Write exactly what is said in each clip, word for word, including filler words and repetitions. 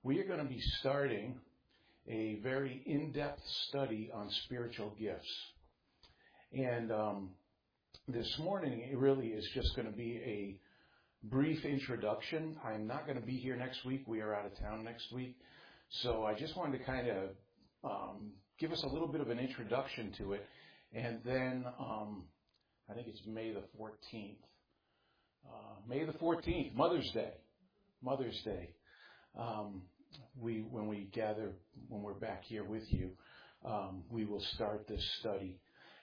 we are going to be starting a very in-depth study on spiritual gifts. And um, this morning, it really is just going to be a brief introduction. I'm not going to be here next week. We are out of town next week. So I just wanted to kind of um, give us a little bit of an introduction to it. And then um, I think it's May the fourteenth. Uh, May the fourteenth, Mother's Day. Mother's Day. Um, we, when we gather, when we're back here with you, um, we will start this study.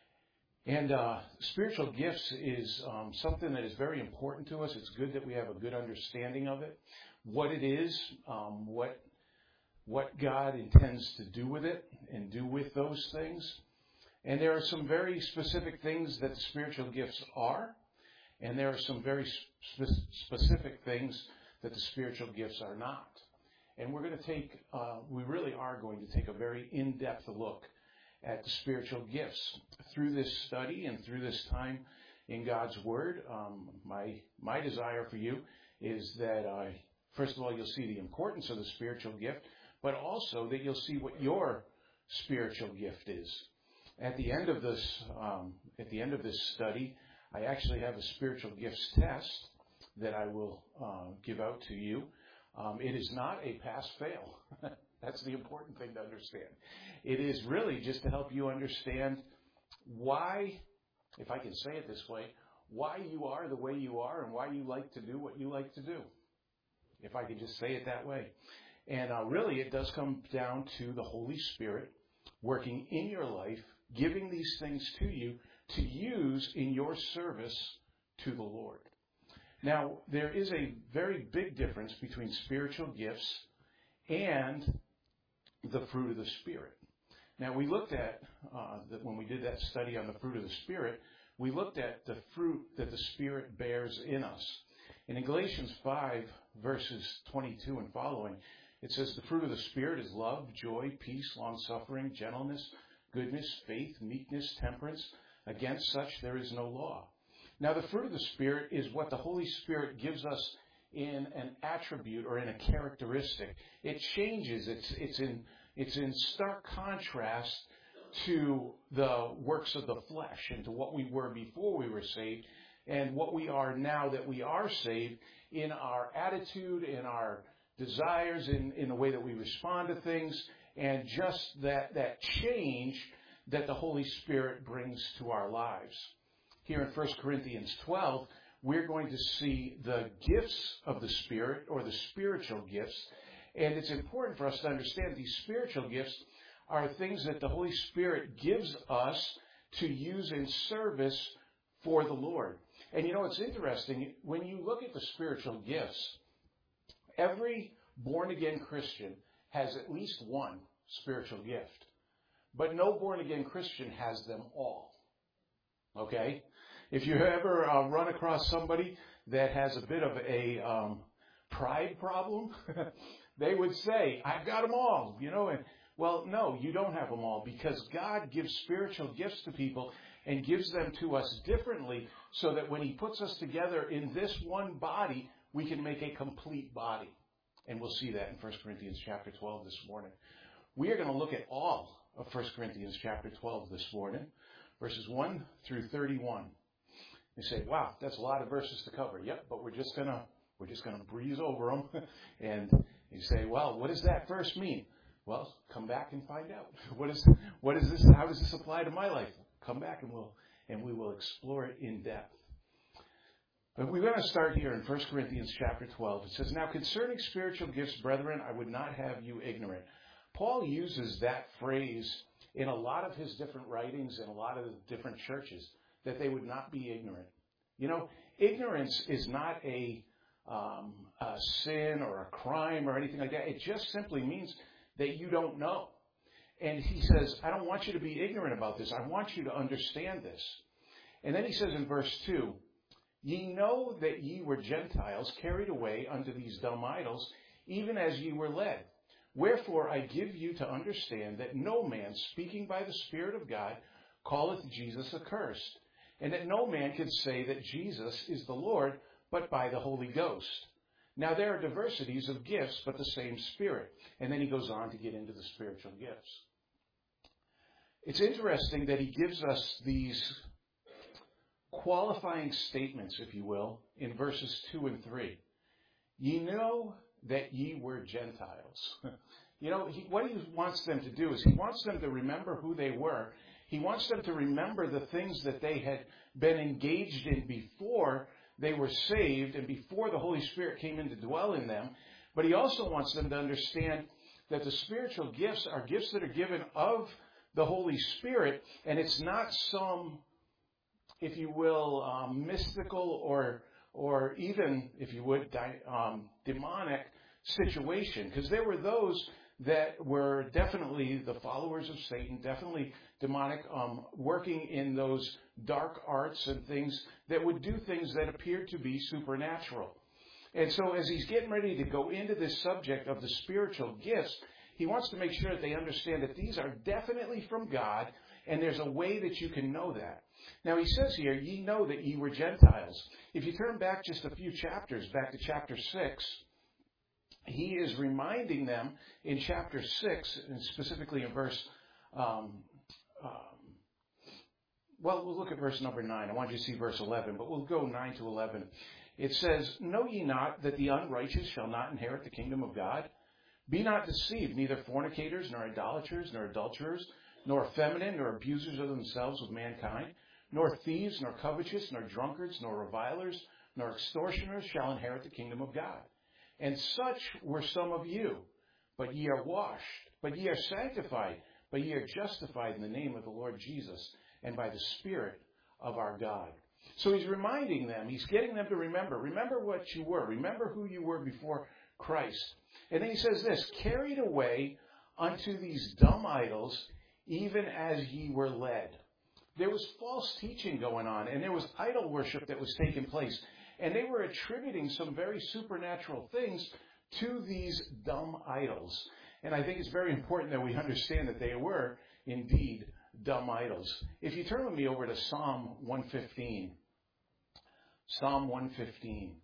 And uh, spiritual gifts is um, something that is very important to us. It's good that we have a good understanding of it, what it is, um, what what God intends to do with it and do with those things. And there are some very specific things that the spiritual gifts are, and there are some very spe- specific things that the spiritual gifts are not. And we're going to take, uh, we really are going to take a very in-depth look at the spiritual gifts through this study and through this time in God's Word. Um, my my desire for you is that, uh, first of all, you'll see the importance of the spiritual gift, but also that you'll see what your spiritual gift is. At the end of this, um, at the end of this study, I actually have a spiritual gifts test that I will uh, give out to you. Um, it is not a pass-fail. That's the important thing to understand. It is really just to help you understand why, if I can say it this way, why you are the way you are and why you like to do what you like to do. If I can just say it that way. And uh, really, it does come down to the Holy Spirit working in your life, giving these things to you to use in your service to the Lord. Now, there is a very big difference between spiritual gifts and the fruit of the Spirit. Now, we looked at, uh, that when we did that study on the fruit of the Spirit, we looked at the fruit that the Spirit bears in us. And in Galatians five, verses twenty-two and following, it says, the fruit of the Spirit is love, joy, peace, long-suffering, gentleness, goodness, faith, meekness, temperance. Against such there is no law. Now, the fruit of the Spirit is what the Holy Spirit gives us in an attribute or in a characteristic. It changes. It's, it's, in, it's in stark contrast to the works of the flesh and to what we were before we were saved and what we are now that we are saved in our attitude, in our desires, in, in the way that we respond to things, and just that, that change that the Holy Spirit brings to our lives. Here in First Corinthians twelve, we're going to see the gifts of the Spirit, or the spiritual gifts. And it's important for us to understand these spiritual gifts are things that the Holy Spirit gives us to use in service for the Lord. And you know, it's interesting, when you look at the spiritual gifts, every born-again Christian has at least one spiritual gift. But no born-again Christian has them all. Okay? If you ever uh, run across somebody that has a bit of a um, pride problem, they would say, I've got them all, you know. And well, no, you don't have them all, because God gives spiritual gifts to people and gives them to us differently so that when He puts us together in this one body, we can make a complete body. And we'll see that in First Corinthians chapter twelve this morning. We are going to look at all of First Corinthians chapter twelve this morning, verses one through thirty-one. You say, wow, that's a lot of verses to cover. Yep, but we're just going to we're just going to breeze over them. And you say, well, what does that verse mean? Well, come back and find out. What is what is this? How does this apply to my life? Come back and we'll and we will explore it in depth. But we're going to start here in First Corinthians chapter twelve. It says, now concerning spiritual gifts, brethren, I would not have you ignorant. Paul uses that phrase in a lot of his different writings in a lot of the different churches, that they would not be ignorant. You know, ignorance is not a, um, a sin or a crime or anything like that. It just simply means that you don't know. And he says, I don't want you to be ignorant about this. I want you to understand this. And then he says in verse two, ye know that ye were Gentiles carried away unto these dumb idols, even as ye were led. Wherefore I give you to understand that no man speaking by the Spirit of God calleth Jesus accursed, and that no man can say that Jesus is the Lord but by the Holy Ghost. Now, there are diversities of gifts, but the same Spirit. And then he goes on to get into the spiritual gifts. It's interesting that he gives us these qualifying statements, if you will, in verses two and three. Ye know that ye were Gentiles. You know, he, what he wants them to do is he wants them to remember who they were. He wants them to remember the things that they had been engaged in before they were saved and before the Holy Spirit came in to dwell in them. But he also wants them to understand that the spiritual gifts are gifts that are given of the Holy Spirit, and it's not some, if you will, um, mystical or or even, if you would, di- um, demonic situation. Because there were those that were definitely the followers of Satan, definitely demonic, um, working in those dark arts and things that would do things that appeared to be supernatural. And so as he's getting ready to go into this subject of the spiritual gifts, he wants to make sure that they understand that these are definitely from God, and there's a way that you can know that. Now he says here, ye know that ye were Gentiles. If you turn back just a few chapters, back to chapter six, he is reminding them in chapter six, and specifically in verse, um, um, well, we'll look at verse number nine. I want you to see verse eleven, but we'll go nine to eleven. It says, know ye not that the unrighteous shall not inherit the kingdom of God? Be not deceived, neither fornicators, nor idolaters, nor adulterers, nor effeminate, nor abusers of themselves with mankind, nor thieves, nor covetous, nor drunkards, nor revilers, nor extortioners shall inherit the kingdom of God. And such were some of you. But ye are washed, but ye are sanctified, but ye are justified in the name of the Lord Jesus, and by the Spirit of our God. So he's reminding them, he's getting them to remember. Remember what you were. Remember who you were before Christ. And then he says this, carried away unto these dumb idols, even as ye were led. There was false teaching going on, and there was idol worship that was taking place. And they were attributing some very supernatural things to these dumb idols. And I think it's very important that we understand that they were indeed dumb idols. If you turn with me over to Psalm one fifteen. Psalm one fifteen.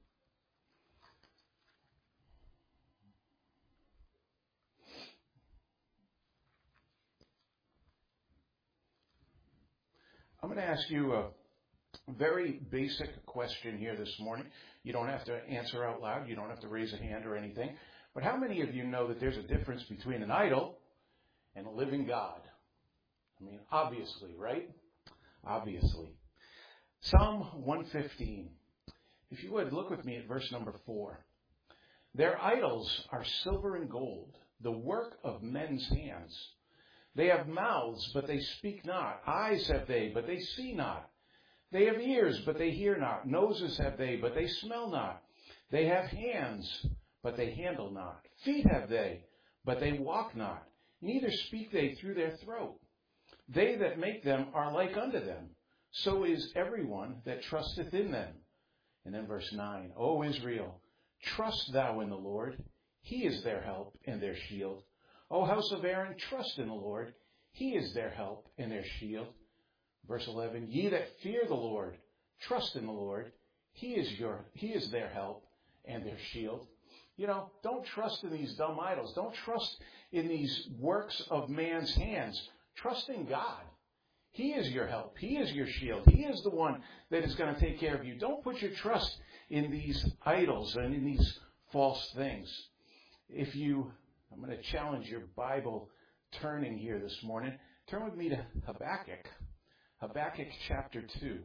I'm going to ask you a very basic question here this morning. You don't have to answer out loud. You don't have to raise a hand or anything. But how many of you know that there's a difference between an idol and a living God? I mean, obviously, right? Obviously. Psalm one fifteen. If you would, look with me at verse number four. Their idols are silver and gold, the work of men's hands. They have mouths, but they speak not. Eyes have they, but they see not. They have ears, but they hear not. Noses have they, but they smell not. They have hands, but they handle not. Feet have they, but they walk not. Neither speak they through their throat. They that make them are like unto them. So is everyone that trusteth in them. And then verse nine. O Israel, trust thou in the Lord. He is their help and their shield. O house of Aaron, trust in the Lord. He is their help and their shield. Verse eleven, ye that fear the Lord, trust in the Lord. He is your, He is their help and their shield. You know, don't trust in these dumb idols. Don't trust in these works of man's hands. Trust in God. He is your help. He is your shield. He is the one that is going to take care of you. Don't put your trust in these idols and in these false things. If you, I'm going to challenge your Bible turning here this morning. Turn with me to Habakkuk. Habakkuk chapter two.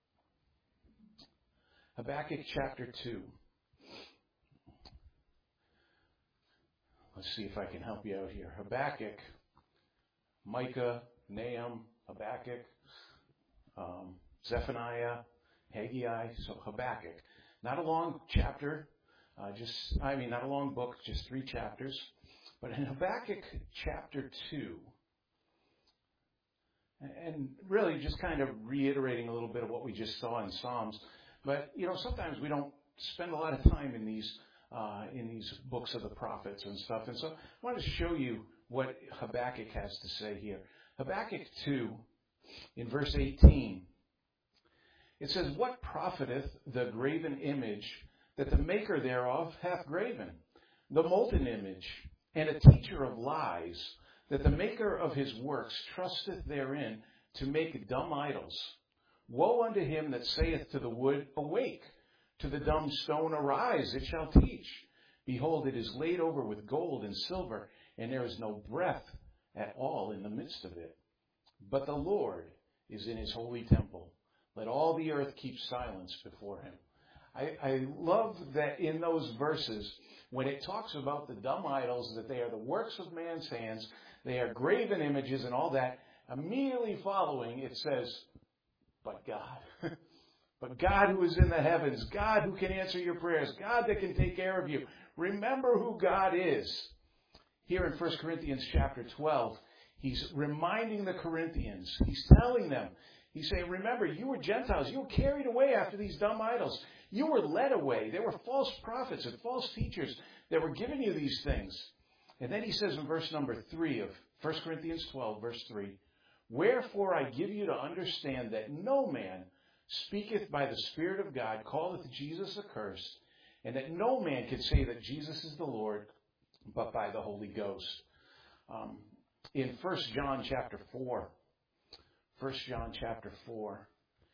Habakkuk chapter two. Let's see if I can help you out here. Habakkuk, Micah, Nahum, Habakkuk, um, Zephaniah, Haggai. So Habakkuk. Not a long chapter, uh, just, I mean, not a long book, just three chapters. But in Habakkuk chapter two, and really just kind of reiterating a little bit of what we just saw in Psalms. But, you know, sometimes we don't spend a lot of time in these uh, in these books of the prophets and stuff. And so I want to show you what Habakkuk has to say here. Habakkuk two, in verse eighteen, it says, what profiteth the graven image that the maker thereof hath graven, the molten image, and a teacher of lies, that the maker of his works trusteth therein to make dumb idols. Woe unto him that saith to the wood, Awake! To the dumb stone, Arise, it shall teach. Behold, it is laid over with gold and silver, and there is no breath at all in the midst of it. But the Lord is in his holy temple. Let all the earth keep silence before him. I, I love that in those verses, when it talks about the dumb idols, that they are the works of man's hands, they are graven images and all that, immediately following it says, but God. But God who is in the heavens, God who can answer your prayers, God that can take care of you. Remember who God is. Here in First Corinthians chapter twelve, he's reminding the Corinthians, he's telling them, he's saying, remember, you were Gentiles, you were carried away after these dumb idols. You were led away. There were false prophets and false teachers that were giving you these things. And then he says in verse number three of First Corinthians twelve, verse three, Wherefore I give you to understand that no man speaketh by the Spirit of God, calleth Jesus accursed, and that no man can say that Jesus is the Lord, but by the Holy Ghost. Um, in First John chapter four, First John chapter four,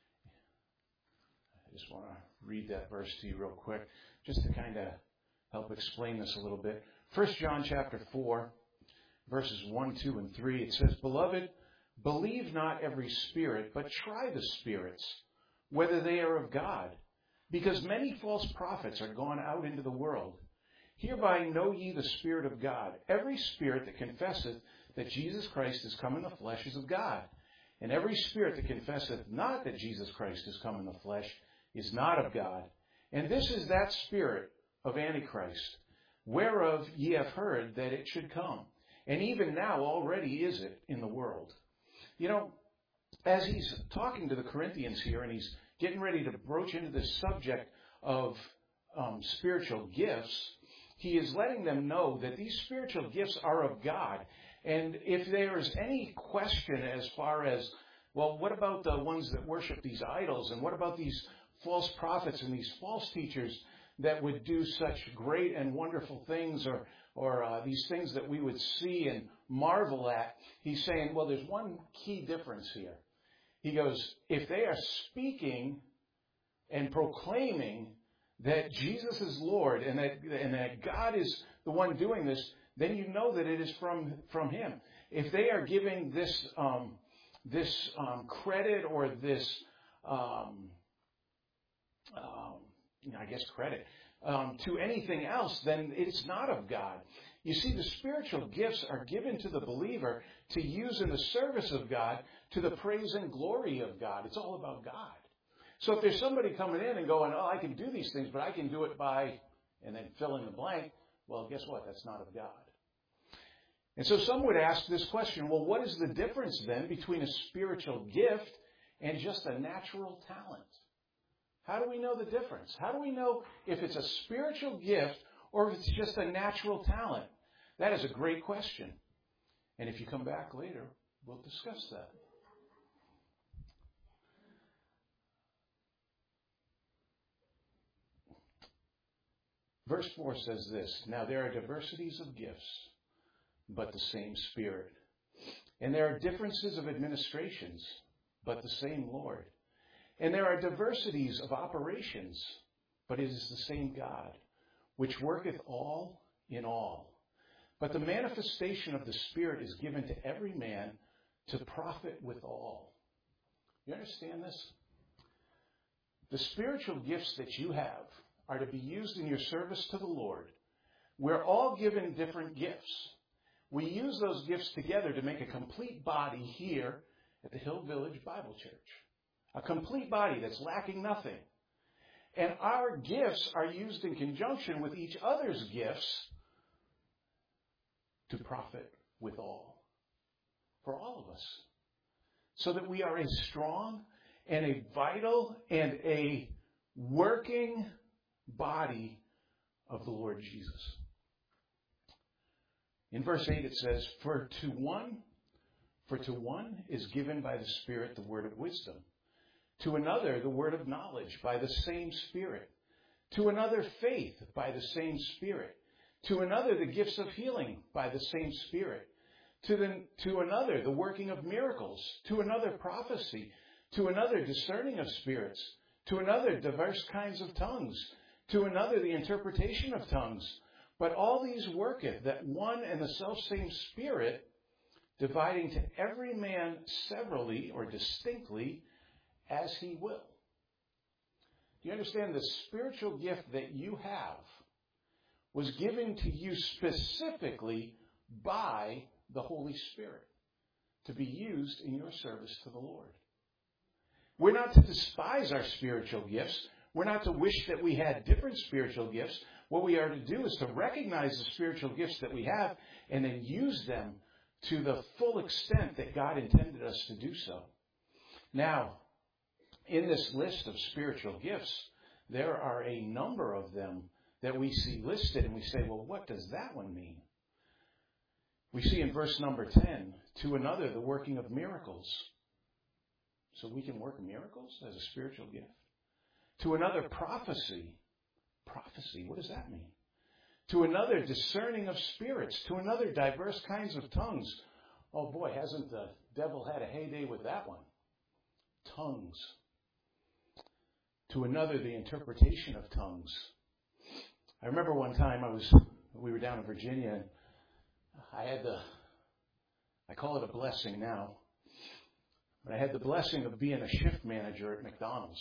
I just want to read that verse to you real quick, just to kind of help explain this a little bit. First John chapter four, verses one, two, and three, it says, Beloved, believe not every spirit, but try the spirits, whether they are of God, because many false prophets are gone out into the world. Hereby know ye the Spirit of God. Every spirit that confesseth that Jesus Christ is come in the flesh is of God. And every spirit that confesseth not that Jesus Christ is come in the flesh is not of God. And this is that spirit of Antichrist, whereof ye have heard that it should come. And even now already is it in the world. You know, as he's talking to the Corinthians here, and he's getting ready to broach into this subject of um, spiritual gifts, he is letting them know that these spiritual gifts are of God. And if there's any question as far as, well, what about the ones that worship these idols? And what about these false prophets and these false teachers that would do such great and wonderful things, or or uh, these things that we would see and marvel at? He's saying, well, there's one key difference here. He goes, if they are speaking and proclaiming that Jesus is Lord and that and that God is the one doing this, then you know that it is from from Him. If they are giving this um, this um, credit or this, um, um, I guess credit, um, to anything else, then it's not of God. You see, the spiritual gifts are given to the believer to use in the service of God, to the praise and glory of God. It's all about God. So if there's somebody coming in and going, oh, I can do these things, but I can do it by, and then fill in the blank, well, guess what? That's not of God. And so some would ask this question, well, what is the difference then between a spiritual gift and just a natural talent? How do we know the difference? How do we know if it's a spiritual gift or if it's just a natural talent? That is a great question. And if you come back later, we'll discuss that. Verse four says this, Now there are diversities of gifts, but the same Spirit. And there are differences of administrations, but the same Lord. And there are diversities of operations, but it is the same God, which worketh all in all. But the manifestation of the Spirit is given to every man to profit withal. You understand this? The spiritual gifts that you have are to be used in your service to the Lord. We're all given different gifts. We use those gifts together to make a complete body here at the Hill Village Bible Church. A complete body that's lacking nothing. And our gifts are used in conjunction with each other's gifts to profit with all. For all of us. So that we are a strong and a vital and a working body of the Lord Jesus. In verse eight it says, For to one, for to one is given by the Spirit the word of wisdom, to another the word of knowledge by the same Spirit, To another, faith by the same Spirit. To another, the gifts of healing by the same Spirit. To, the, to another, the working of miracles. To another, prophecy. To another, discerning of spirits. To another, diverse kinds of tongues. To another, the interpretation of tongues. But all these worketh that one and the selfsame Spirit, dividing to every man severally or distinctly as he will. Do you understand? The spiritual gift that you have was given to you specifically by the Holy Spirit to be used in your service to the Lord. We're not to despise our spiritual gifts. We're not to wish that we had different spiritual gifts. What we are to do is to recognize the spiritual gifts that we have and then use them to the full extent that God intended us to do so. Now, in this list of spiritual gifts, there are a number of them that we see listed, and we say, well, what does that one mean? We see in verse number ten, to another, the working of miracles. So we can work miracles as a spiritual gift. To another, prophecy. Prophecy, what does that mean? To another, discerning of spirits. To another, diverse kinds of tongues. Oh boy, hasn't the devil had a heyday with that one? Tongues. To another, the interpretation of tongues. I remember one time I was, we were down in Virginia, and I had the, I call it a blessing now, but I had the blessing of being a shift manager at McDonald's.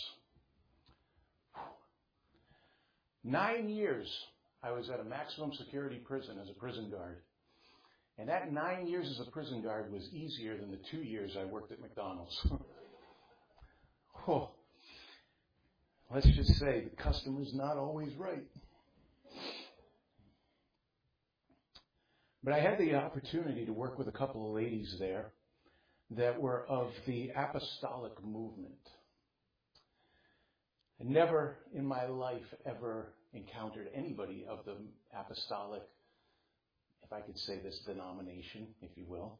Nine years I was at a maximum security prison as a prison guard. And that nine years as a prison guard was easier than the two years I worked at McDonald's. Oh, let's just say the customer's not always right. But I had the opportunity to work with a couple of ladies there that were of the apostolic movement. I never in my life ever encountered anybody of the apostolic, if I could say this, denomination, if you will.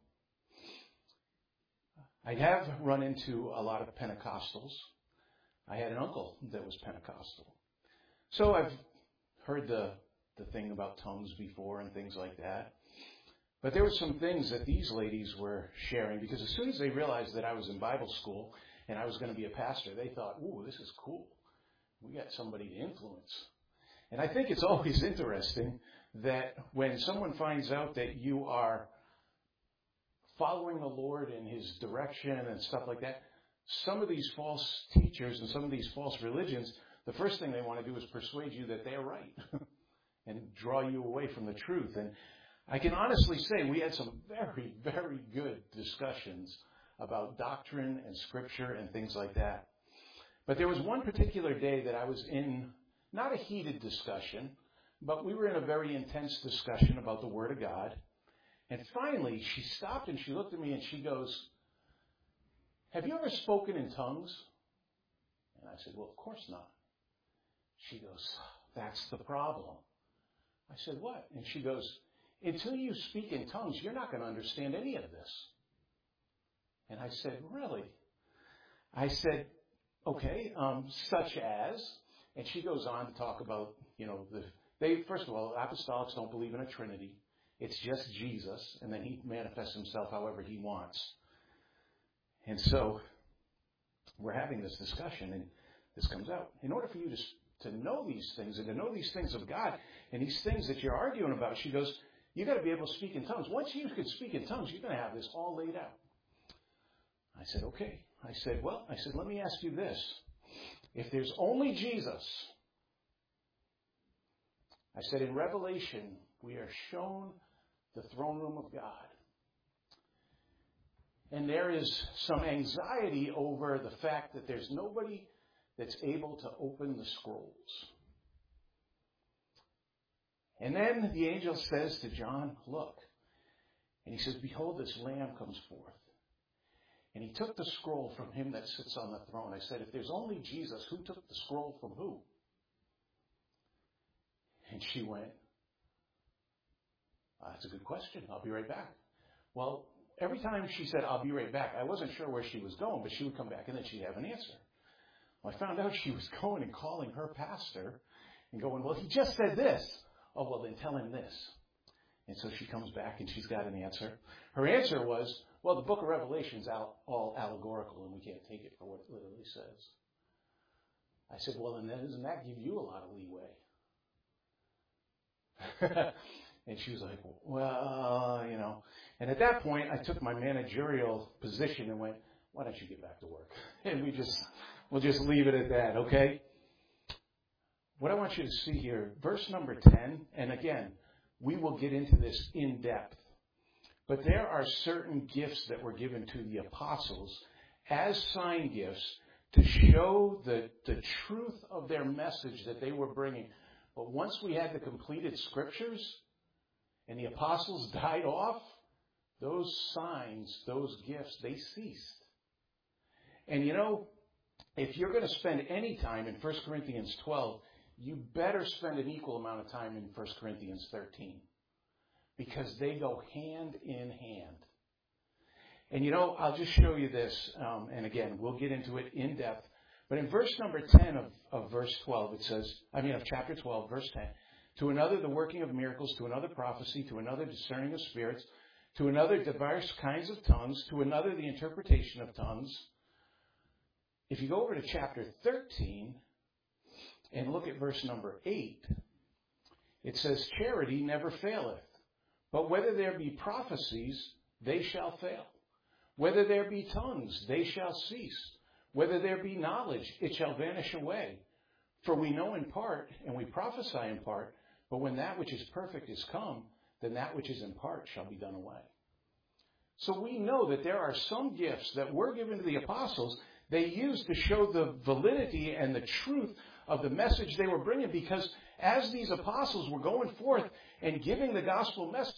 I have run into a lot of Pentecostals. I had an uncle that was Pentecostal. So I've heard the, the thing about tongues before and things like that. But there were some things that these ladies were sharing, because as soon as they realized that I was in Bible school and I was going to be a pastor, they thought, ooh, this is cool. We got somebody to influence. And I think it's always interesting that when someone finds out that you are following the Lord in His direction and stuff like that, some of these false teachers and some of these false religions, the first thing they want to do is persuade you that they're right and draw you away from the truth. And I can honestly say we had some very, very good discussions about doctrine and scripture and things like that. But there was one particular day that I was in, not a heated discussion, but we were in a very intense discussion about the Word of God. And finally, she stopped and she looked at me and she goes, have you ever spoken in tongues? And I said, well, of course not. She goes, that's the problem. I said, what? And she goes, until you speak in tongues, you're not going to understand any of this. And I said, really? I said, okay, um, such as, and she goes on to talk about, you know, the, they, first of all, apostolics don't believe in a Trinity. It's just Jesus, and then He manifests Himself however He wants. And so we're having this discussion, and this comes out. In order for you to, to know these things and to know these things of God and these things that you're arguing about, she goes, you got to be able to speak in tongues. Once you can speak in tongues, you're going to have this all laid out. I said, okay. I said, well, I said, let me ask you this. If there's only Jesus, I said, in Revelation, we are shown the throne room of God. And there is some anxiety over the fact that there's nobody that's able to open the scrolls. And then the angel says to John, look. And he says, behold, this Lamb comes forth. And he took the scroll from Him that sits on the throne. I said, if there's only Jesus, who took the scroll from who? And she went, oh, that's a good question. I'll be right back. Well, every time she said, I'll be right back, I wasn't sure where she was going, but she would come back and then she'd have an answer. Well, I found out she was going and calling her pastor and going, well, he just said this. Oh, well, then tell him this. And so she comes back and she's got an answer. Her answer was, well, the book of Revelation is all allegorical and we can't take it for what it literally says. I said, well, then doesn't that give you a lot of leeway? And she was like, well, you know. And at that point, I took my managerial position and went, why don't you get back to work? And we just, we'll just leave it at that, okay? What I want you to see here, verse number ten, and again, we will get into this in depth. But there are certain gifts that were given to the apostles as sign gifts to show the, the truth of their message that they were bringing. But once we had the completed scriptures and the apostles died off, those signs, those gifts, they ceased. And you know, if you're going to spend any time in First Corinthians twelve, you better spend an equal amount of time in First Corinthians thirteen. Because they go hand in hand. And you know, I'll just show you this, um, and again, we'll get into it in depth. But in verse number ten of, of verse twelve, it says, I mean of chapter twelve, verse ten, to another the working of miracles, to another prophecy, to another discerning of spirits, to another diverse kinds of tongues, to another the interpretation of tongues. If you go over to chapter thirteen and look at verse number eight, it says, charity never faileth. But whether there be prophecies, they shall fail. Whether there be tongues, they shall cease. Whether there be knowledge, it shall vanish away. For we know in part, and we prophesy in part, but when that which is perfect is come, then that which is in part shall be done away. So we know that there are some gifts that were given to the apostles they used to show the validity and the truth of the message they were bringing, because as these apostles were going forth and giving the gospel message,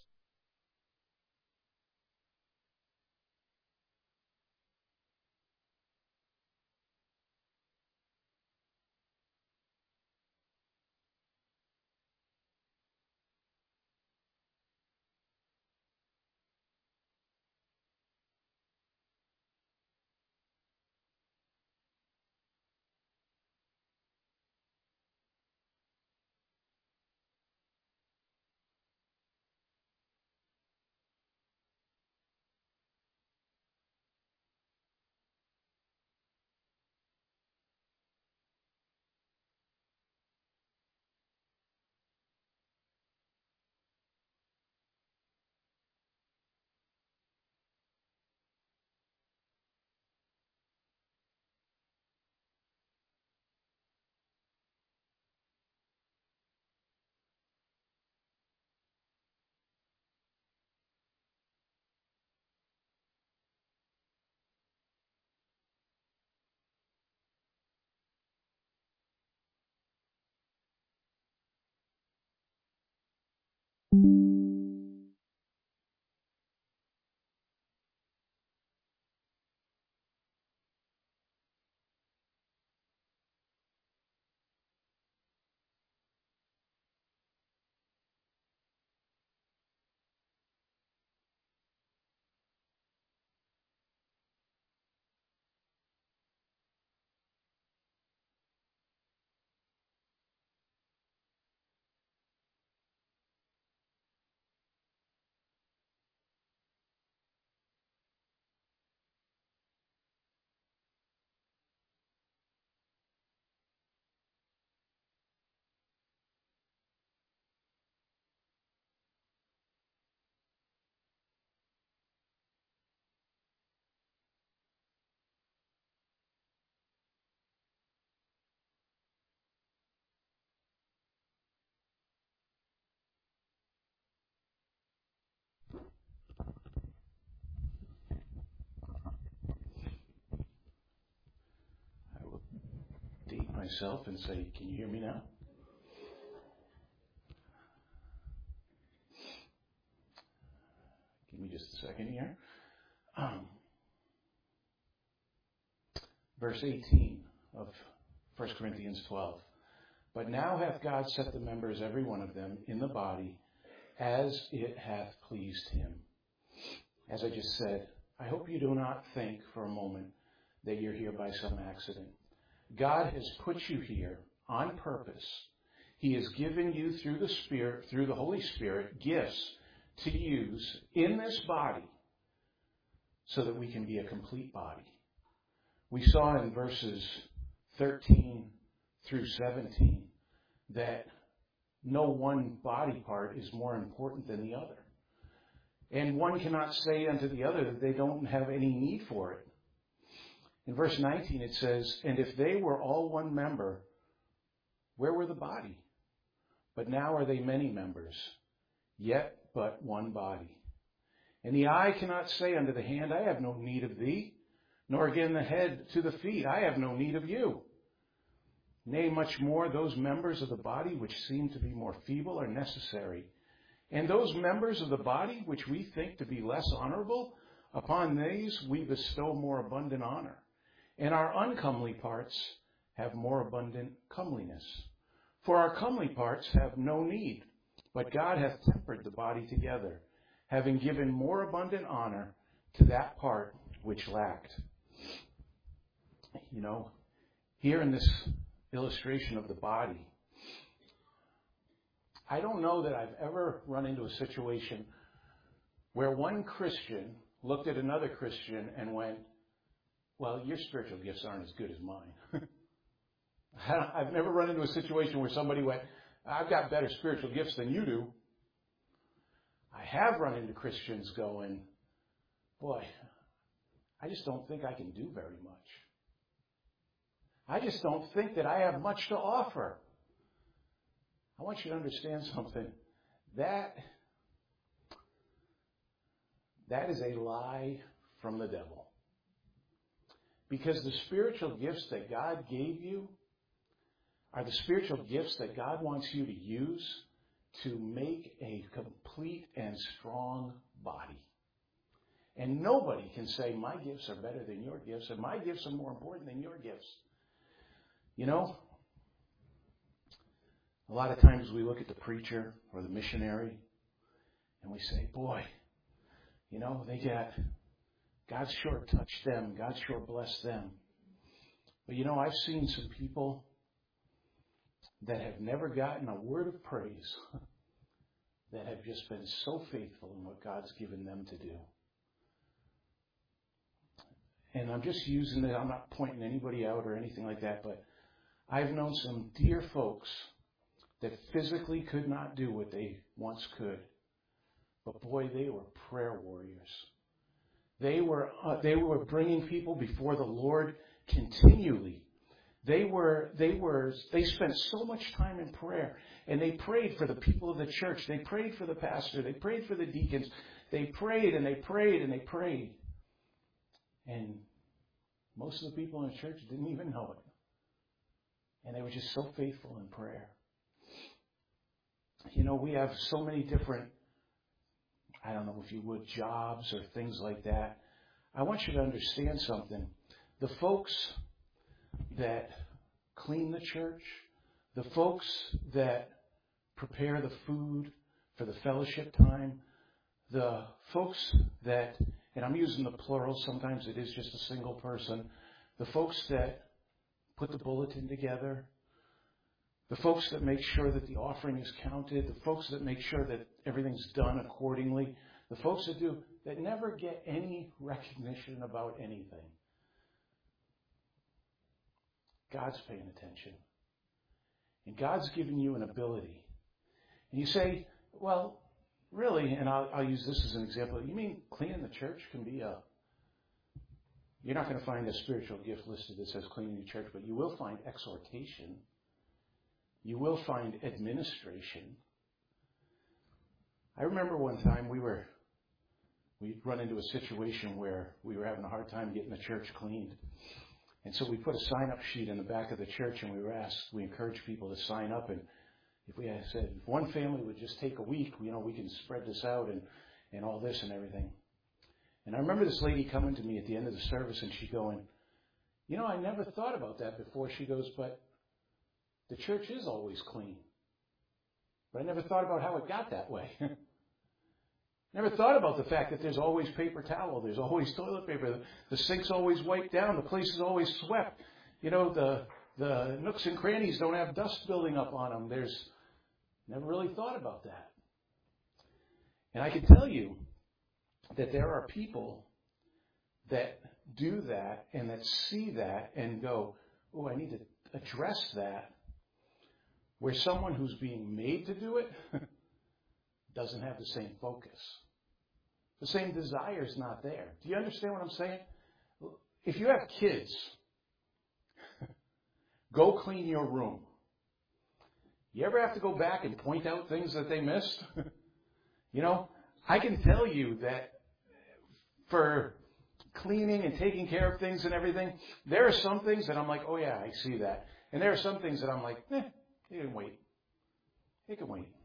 myself and say, can you hear me now? Give me just a second here. Um, verse eighteen of First Corinthians twelve. But now hath God set the members, every one of them, in the body, as it hath pleased him. As I just said, I hope you do not think for a moment that you're here by some accident. God has put you here on purpose. He has given you through the Spirit, through the Holy Spirit, gifts to use in this body so that we can be a complete body. We saw in verses thirteen through seventeen that no one body part is more important than the other. And one cannot say unto the other that they don't have any need for it. In verse nineteen it says, and if they were all one member, where were the body? But now are they many members, yet but one body. And the eye cannot say unto the hand, I have no need of thee, nor again the head to the feet, I have no need of you. Nay, much more, those members of the body which seem to be more feeble are necessary. And those members of the body which we think to be less honorable, upon these we bestow more abundant honor. And our uncomely parts have more abundant comeliness. For our comely parts have no need, but God hath tempered the body together, having given more abundant honor to that part which lacked. You know, here in this illustration of the body, I don't know that I've ever run into a situation where one Christian looked at another Christian and went, well, your spiritual gifts aren't as good as mine. I've never run into a situation where somebody went, I've got better spiritual gifts than you do. I have run into Christians going, boy, I just don't think I can do very much. I just don't think that I have much to offer. I want you to understand something. That, that is a lie from the devil. Because the spiritual gifts that God gave you are the spiritual gifts that God wants you to use to make a complete and strong body. And nobody can say, my gifts are better than your gifts, and my gifts are more important than your gifts. You know, a lot of times we look at the preacher or the missionary and we say, boy, you know, they got, God sure touched them. God sure blessed them. But you know, I've seen some people that have never gotten a word of praise that have just been so faithful in what God's given them to do. And I'm just using it, I'm not pointing anybody out or anything like that, but I've known some dear folks that physically could not do what they once could. But boy, they were prayer warriors. They were uh, they were bringing people before the Lord continually. They were they were they spent so much time in prayer, and they prayed for the people of the church. They prayed for the pastor. They prayed for the deacons. They prayed and they prayed and they prayed. And most of the people in the church didn't even know it. And they were just so faithful in prayer. You know, we have so many different, I don't know if you would, jobs or things like that. I want you to understand something. The folks that clean the church, the folks that prepare the food for the fellowship time, the folks that, and I'm using the plural, sometimes it is just a single person, the folks that put the bulletin together, the folks that make sure that the offering is counted, the folks that make sure that everything's done accordingly, the folks that do, that never get any recognition about anything. God's paying attention. And God's given you an ability. And you say, well, really, and I'll, I'll use this as an example, you mean cleaning the church can be a, you're not going to find a spiritual gift listed that says cleaning the church, but you will find exhortation. You will find administration. I remember one time we were, we'd run into a situation where we were having a hard time getting the church cleaned. And so we put a sign-up sheet in the back of the church, and we were asked, we encouraged people to sign up. And if we had said, if one family would just take a week, you know, we can spread this out and, and all this and everything. And I remember this lady coming to me at the end of the service, and she going, you know, I never thought about that before. She goes, but the church is always clean. But I never thought about how it got that way. Never thought about the fact that there's always paper towel, there's always toilet paper, the, the sink's always wiped down, the place is always swept. You know, the the nooks and crannies don't have dust building up on them. There's Never really thought about that. And I can tell you that there are people that do that and that see that and go, oh, I need to address that, where someone who's being made to do it doesn't have the same focus. The same desire is not there. Do you understand what I'm saying? If you have kids, go clean your room. You ever have to go back and point out things that they missed? You know, I can tell you that for cleaning and taking care of things and everything, there are some things that I'm like, oh yeah, I see that. And there are some things that I'm like, eh, you can wait. You can wait.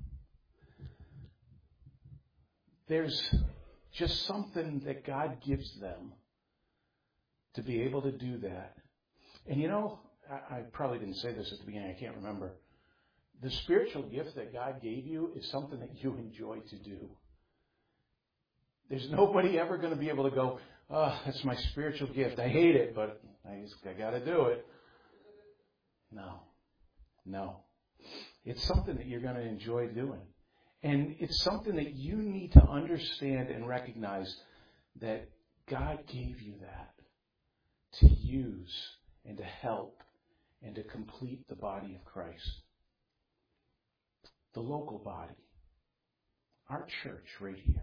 There's just something that God gives them to be able to do that. And you know, I, I probably didn't say this at the beginning, I can't remember. The spiritual gift that God gave you is something that you enjoy to do. There's nobody ever going to be able to go, oh, that's my spiritual gift. I hate it, but I, just, I got to do it. No. No. It's something that you're going to enjoy doing. And it's something that you need to understand and recognize that God gave you that to use and to help and to complete the body of Christ. The local body. Our church right here.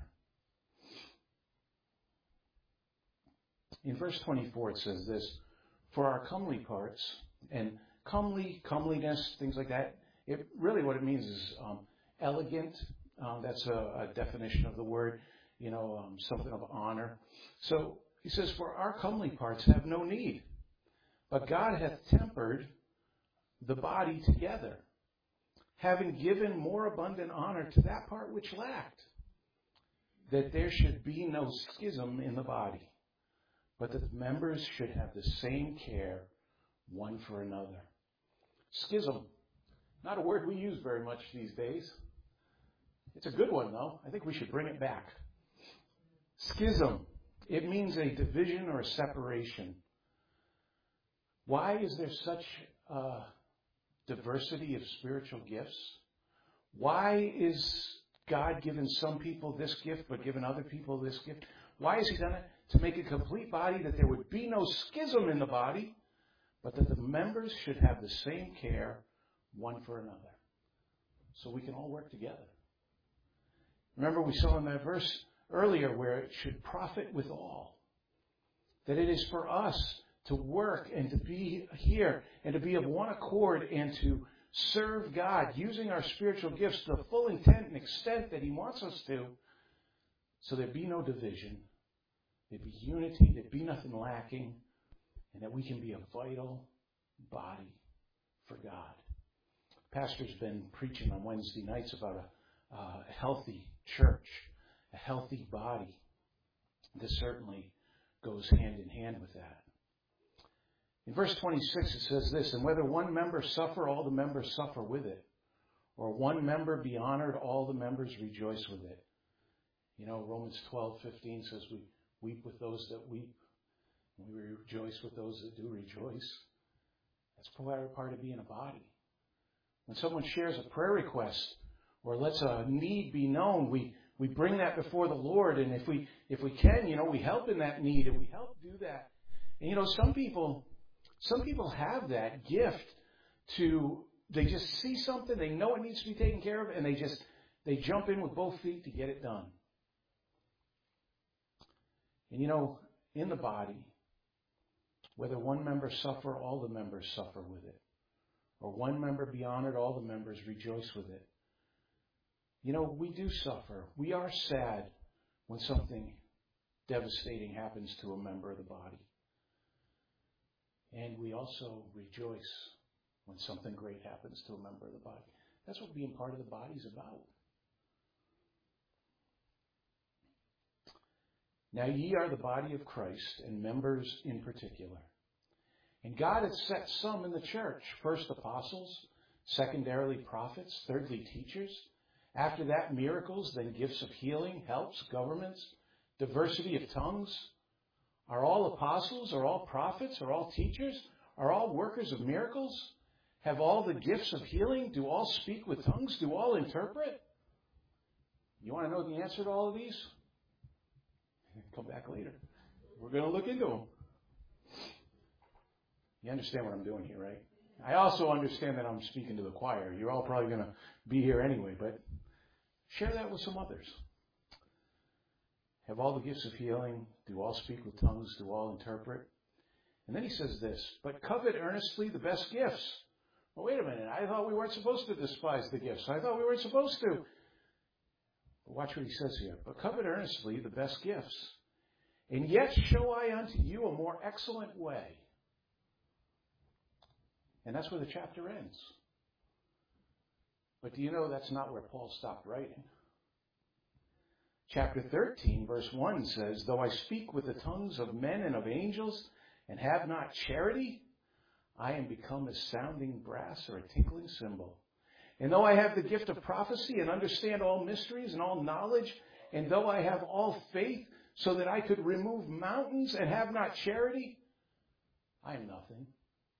In verse twenty-four it says this, for our comely parts, and comely, comeliness, things like that, it really what it means is um, elegant. Um, that's a, a definition of the word, you know, um, something of honor. So he says, for our comely parts have no need, but God hath tempered the body together, having given more abundant honor to that part which lacked, that there should be no schism in the body, but that the members should have the same care one for another. Schism, not a word we use very much these days. It's a good one, though. I think we should bring it back. Schism, it means a division or a separation. Why is there such a diversity of spiritual gifts? Why is God giving some people this gift but giving other people this gift? Why has He done it? To make a complete body, that there would be no schism in the body, but that the members should have the same care one for another. So we can all work together. Remember we saw in that verse earlier where it should profit with all. That it is for us to work and to be here and to be of one accord and to serve God using our spiritual gifts to the full intent and extent that He wants us to, so there be no division. There'd be unity, there'd be nothing lacking, and that we can be a vital body for God. Pastor's been preaching on Wednesday nights about a, uh, a healthy church, a healthy body. This certainly goes hand in hand with that. In verse twenty-six it says this, and whether one member suffer, all the members suffer with it. Or one member be honored, all the members rejoice with it. You know, Romans twelve fifteen says we weep with those that weep, and we rejoice with those that do rejoice. That's part of being a body. When someone shares a prayer request or lets a need be known, we, we bring that before the Lord, and if we if we can, you know, we help in that need and we help do that. And you know, some people some people have that gift to, they just see something, they know it needs to be taken care of, and they just they jump in with both feet to get it done. And you know, in the body, whether one member suffer, all the members suffer with it. Or one member be honored, all the members rejoice with it. You know, we do suffer. We are sad when something devastating happens to a member of the body. And we also rejoice when something great happens to a member of the body. That's what being part of the body is about. Now ye are the body of Christ, and members in particular. And God had set some in the church, first apostles, secondarily prophets, thirdly teachers, after that miracles, then gifts of healing, helps, governments, diversity of tongues. Are all apostles? Are all prophets? Are all teachers? Are all workers of miracles? have all the gifts of healing? Do all speak with tongues? Do all interpret? You want to know the answer to all of these? Come back later. We're going to look into them. You understand what I'm doing here, right? I also understand that I'm speaking to the choir. You're all probably going to be here anyway, but share that with some others. Have all the gifts of healing? Do all speak with tongues? Do all interpret? And then he says this, but covet earnestly the best gifts. Well, wait a minute. I thought we weren't supposed to despise the gifts. I thought we weren't supposed to. But watch what he says here. But covet earnestly the best gifts. And yet show I unto you a more excellent way. And that's where the chapter ends. But do you know that's not where Paul stopped writing? Chapter thirteen, verse one says, though I speak with the tongues of men and of angels and have not charity, I am become as sounding brass or a tinkling cymbal. And though I have the gift of prophecy and understand all mysteries and all knowledge, and though I have all faith so that I could remove mountains and have not charity, I am nothing.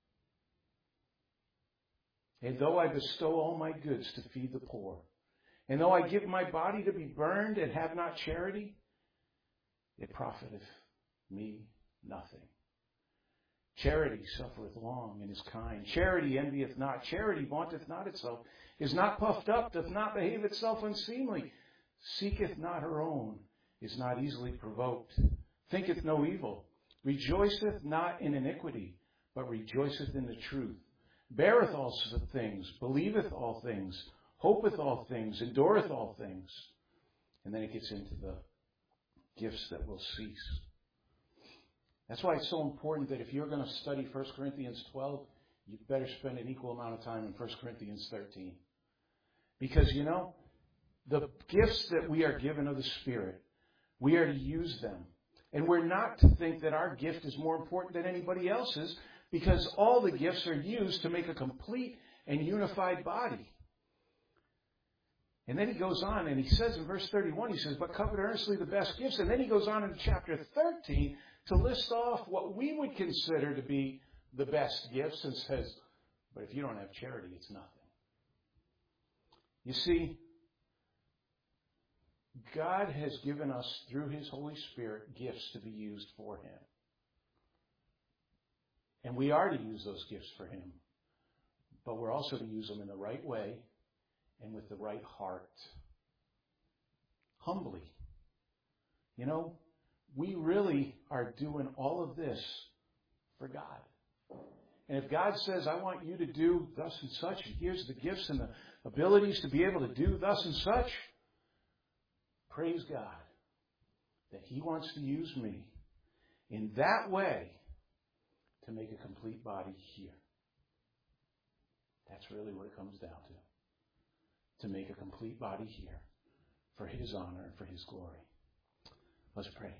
And though I bestow all my goods to feed the poor, and though I give my body to be burned and have not charity, it profiteth me nothing. Charity suffereth long and is kind. Charity envieth not. Charity vaunteth not itself, is not puffed up, doth not behave itself unseemly, seeketh not her own, is not easily provoked, thinketh no evil, rejoiceth not in iniquity, but rejoiceth in the truth, beareth all things, believeth all things, hopeth all things, endureth all things. And then it gets into the gifts that will cease. That's why it's so important that if you're going to study First Corinthians twelve, you better spend an equal amount of time in First Corinthians thirteen. Because, you know, the gifts that we are given of the Spirit, we are to use them. And we're not to think that our gift is more important than anybody else's, because all the gifts are used to make a complete and unified body. And then he goes on and he says in verse thirty-one, he says, but covet earnestly the best gifts. And then he goes on in chapter thirteen to list off what we would consider to be the best gifts and says, but if you don't have charity, it's nothing. You see, God has given us, through His Holy Spirit, gifts to be used for Him. And we are to use those gifts for Him. But we're also to use them in the right way and with the right heart. Humbly. You know, we really are doing all of this for God. And if God says, I want you to do thus and such, and here's the gifts and the abilities to be able to do thus and such, praise God that He wants to use me in that way to make a complete body here. That's really what it comes down to. To make a complete body here for His honor and for His glory. Let's pray.